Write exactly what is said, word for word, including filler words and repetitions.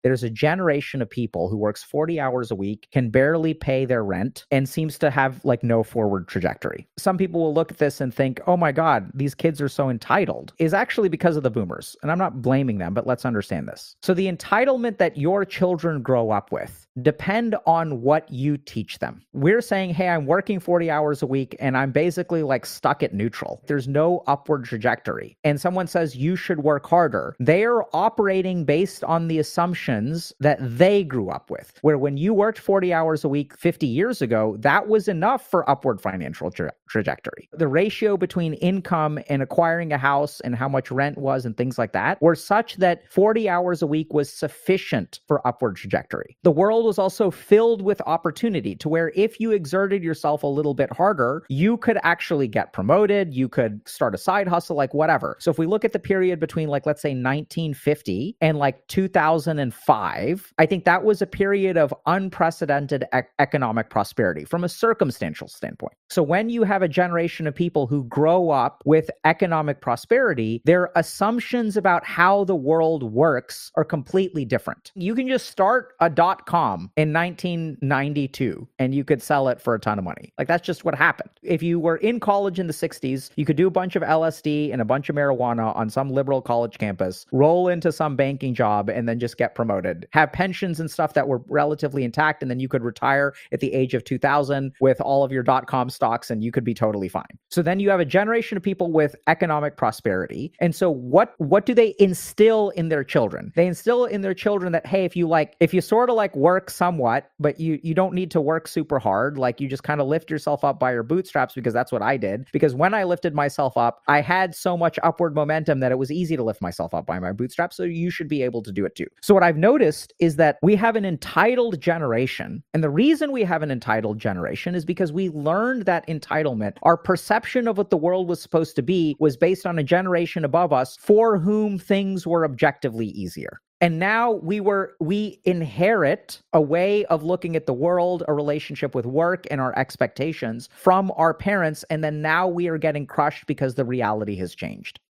There's a generation of people who works forty hours a week, can barely pay their rent, and seems to have like no forward trajectory. Some people will look at this and think, oh my God, these kids are so entitled, is actually because of the boomers. And I'm not blaming them, but let's understand this. So the entitlement that your children grow up with depend on what you teach them. We're saying, hey, I'm working forty hours a week and I'm basically like stuck at neutral. There's no upward trajectory. And someone says you should work harder. They are operating based on the assumptions that they grew up with, where when you worked forty hours a week fifty years ago, that was enough for upward financial tra- trajectory. The ratio between income and acquiring a house and how much rent was and things like that were such that forty hours a week was sufficient for upward trajectory. The world was also filled with opportunity to where if you exerted yourself a little bit harder, you could actually get promoted, you could start a side hustle, like whatever. So if we look at the period between like, let's say nineteen fifty and like two thousand five, I think that was a period of unprecedented e- economic prosperity from a circumstantial standpoint. So when you have a generation of people who grow up with economic prosperity, their assumptions about how the world works are completely different. You can just start a dot-com in nineteen ninety-two and you could sell it for a ton of money. Like that's just what happened. If you were in college in the sixties, you could do a bunch of L S D and a bunch of marijuana on some liberal college campus, roll into some banking job and then just get promoted, have pensions and stuff that were relatively intact, and then you could retire at the age of two thousand with all of your dot-com stocks and you could be totally fine. So then you have a generation of people with economic prosperity. And so what what do they instill in their children? They instill in their children that, hey, if you like, if you sort of like work somewhat, but you you don't need to work super hard. Like you just kind of lift yourself up by your bootstraps, because that's what I did. Because when I lifted myself up, I had so much upward momentum that it was easy to lift myself up by my bootstraps. So you should be able to do it too. So what I've noticed is that we have an entitled generation. And the reason we have an entitled generation is because we learned that entitlement. Our perception of what the world was supposed to be was based on a generation above us for whom things were objectively easier. And now we were, we inherit a way of looking at the world, a relationship with work and our expectations from our parents. And then now we are getting crushed because the reality has changed.